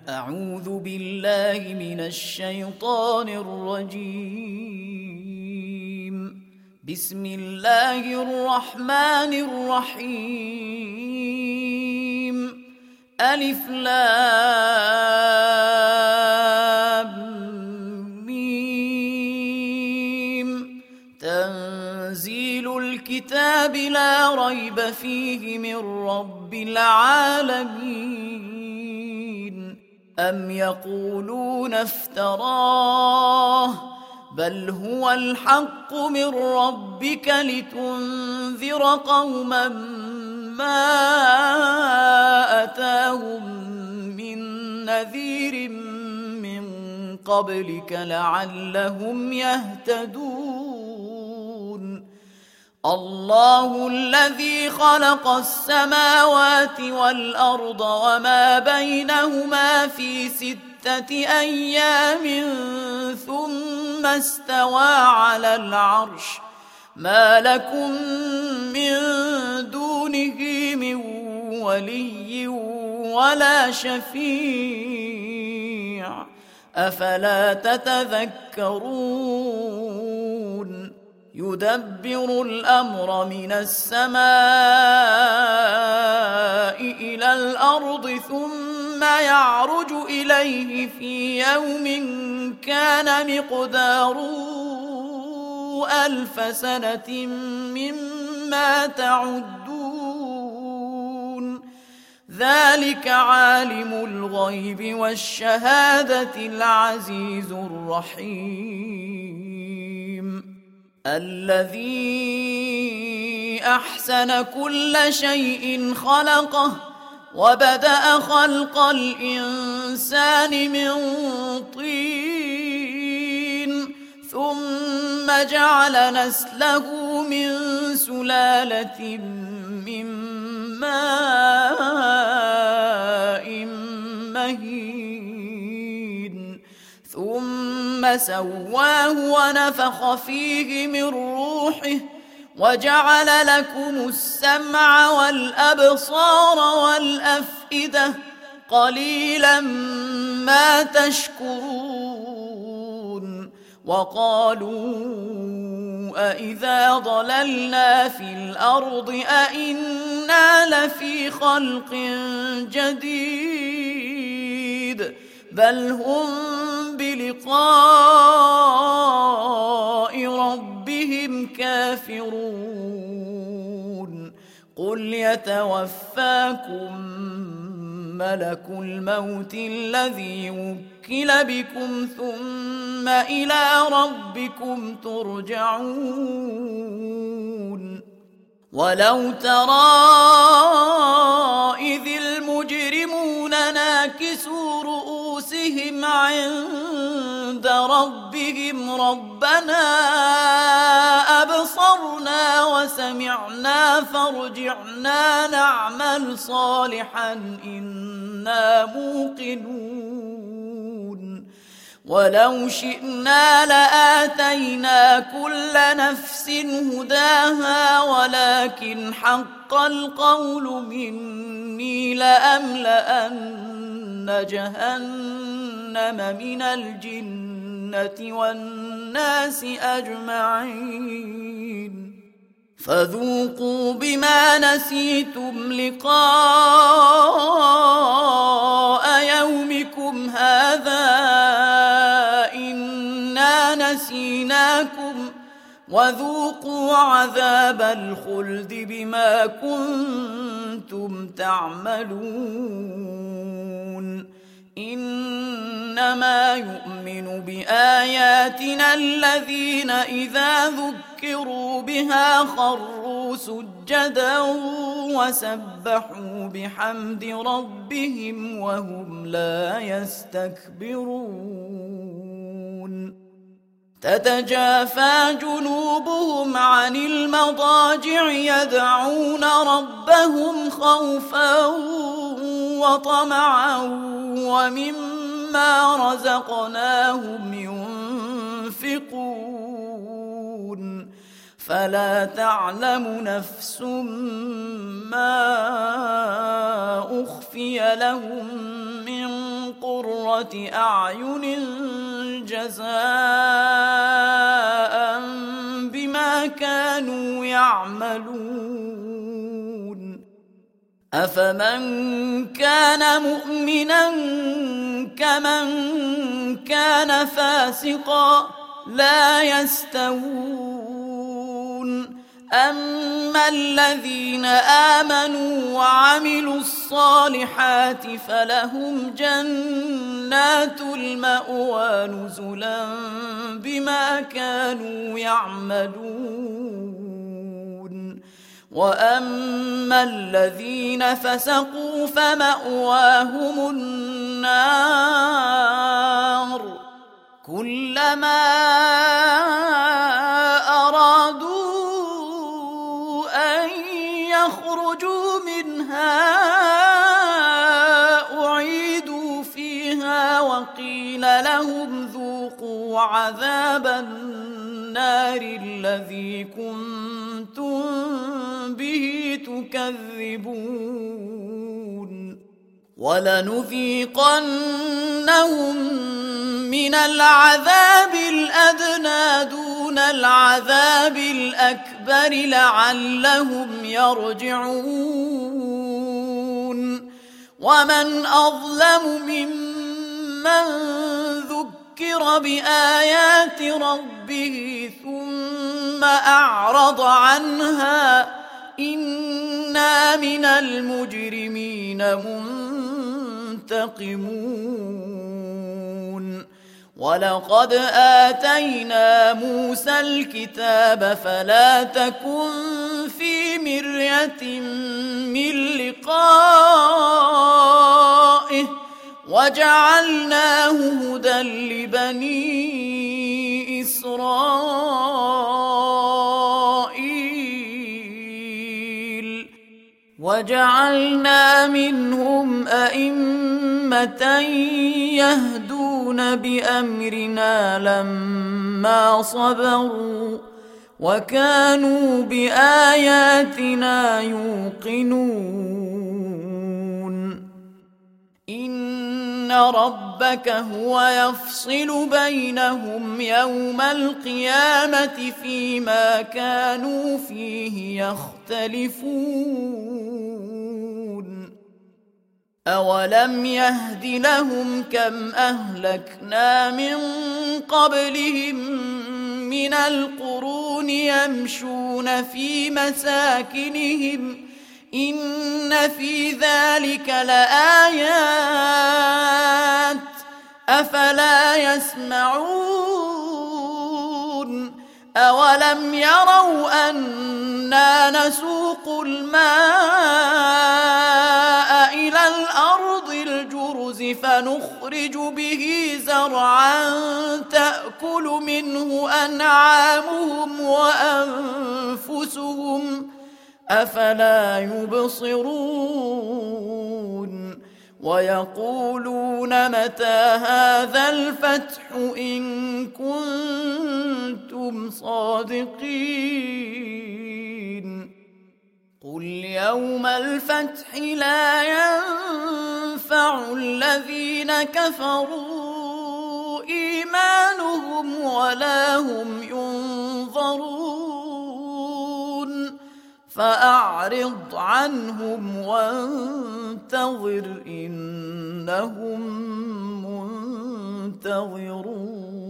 أعوذ بالله من الشيطان الرجيم. بسم الله الرحمن الرحيم. ألف لام ميم. تنزيل الكتاب لا ريب فيه من رب العالمين. أم يقولون افتراه بل هو الحق من ربك لتنذر قوما ما أتاهم من نذير من قبلك لعلهم يهتدون. الله الذي خلق السماوات والأرض وما بينهما في 6 أيام ثم استوى على العرش. ما لكم من دونه من ولي ولا شفيع أفلا تتذكرون. يدبر الأمر من السماء إلى الأرض ثم يعرج إليه في يوم كان مقداره 1000 سنة مما تعدون. ذلك عالم الغيب والشهادة العزيز الرحيم. الذي أحسن كل شيء خلقه وبدأ خلق الإنسان من طين ثم جعل نسله من سلالة من ماء مهين ثم سواه ونفخ فيه من روحه وجعل لكم السمع والأبصار والأفئدة قليلا ما تشكرون. وقالوا أإذا ضللنا في الأرض أإنا لفي خلق جديد بل هم بلقاء ربهم كافرون. قل يتوفاكم ملك الموت الذي وكل بكم ثم إلى ربكم ترجعون. ولو ترى إذ المجرمون ناكسوا رؤوسهم عند ربهم ربنا أبصرنا وسمعنا فارجعنا نعمل صالحا إنا موقنون. ولو شئنا لآتينا كل نفس هداها ولكن حق القول مني لأملأن جهنم من الجنة والناس أجمعين. فذوقوا بما نسيتم لقاء يومكم هذا إنا نسيناكم وذوقوا عذاب الخلد بما كنتم تعملون. إنما يؤمن بآياتنا الذين إذا ذكروا بها خروا سجدا وسبحوا بحمد ربهم وهم لا يستكبرون. تتجافى جنوبهم عن المضاجع يدعون ربهم خوفا وطمعا ومما رزقناهم ينفقون. فلا تعلم نفس ما أخفي لهم من قرة قُرَّةِ أَعْيُنٍ جَزَاءً بِمَا كَانُوا يَعْمَلُونَ أَفَمَنْ كَانَ مُؤْمِنًا كَمَنْ كَانَ فَاسِقًا لَا يَسْتَوُونَ أَمَّا الَّذِينَ آمَنُوا وَعَمِلُوا الصَّالِحَاتِ فَلَهُمْ جَنَّاتُ الْمَأْوَى نُزُلًا بِمَا كَانُوا يَعْمَلُونَ وَأَمَّا الَّذِينَ فَسَقُوا فَمَأْوَاهُمُ النَّارُ كُلَّمَا أَرَادُوا أَن يَخْرُجُوا مِنْهَا أُعِيدُوا فِيهَا وَقِيلَ لَهُمْ ذُوقُوا عَذَابَ النَّارِ الَّذِي كُنتُم بِهِ تُكَذِّبُونَ وَلَنُذِيقَنَّهُم مِّنَ الْعَذَابِ الْأَدْنَىٰ دُونَ الْعَذَابِ الْأَكْبَرِ لَعَلَّهُمْ يَرْجِعُونَ وَمَنْ أَظْلَمُ مِمَّن ذُكِّرَ بِآيَاتِ رَبِّهِ ثُمَّ أَعْرَضَ عَنْهَا إِنَّا مِنَ الْمُجْرِمِينَ مُنتَقِمُونَ وَلَقَدْ آتَيْنَا مُوسَى الْكِتَابَ فَلَا تَكُنْ فِي مِرْيَةٍ مِّن لِقَائِهِ وَجَعَلْنَاهُ هُدًى لِبَنِي إِسْرَائِيلَ وَجَعَلْنَا مِنْهُمْ أَئِمَّةً يَهْدُونَ بِأَمْرِنَا لَمَّا صَبَرُوا وَكَانُوا بِآيَاتِنَا يُوقِنُونَ إِنَّ رَبَّكَ هُوَ يَفْصِلُ بَيْنَهُمْ يَوْمَ الْقِيَامَةِ فِيمَا كَانُوا فِيهِ يَخْتَلِفُونَ أَوَلَمْ يَهْدِ لَهُمْ كَمْ أَهْلَكْنَا مِنْ قَبْلِهِمْ مِنَ الْقُرُونِ يَمْشُونَ فِي مَسَاكِنِهِمْ إِنَّ فِي ذَلِكَ لَآيَاتٍ أَفَلَا يَسْمَعُونَ أَوَلَمْ يَرَوْا أَنَّا نَسُوقُ الْمَاءَ إِلَى الْأَرْضِ الْجُرُزِ فَنُخْرِجُ بِهِ زَرْعًا تَأْكُلُ مِنْهُ أَنْعَامُهُمْ وَأَنفُسُهُمْ أَفَلَا يُبْصِرُونَ وَيَقُولُونَ مَتَى هَذَا الْفَتْحُ إِن كُنتُمْ صَادِقِينَ قُلْ يَوْمَ الْفَتْحِ لَا يَنفَعُ الَّذِينَ كَفَرُوا إِيمَانُهُمْ وَلَا هُمْ يُنظَرُونَ فَأَعْرِضْ عَنْهُمْ وَانتَظِرْ إِنَّهُمْ مُنتَظِرُونَ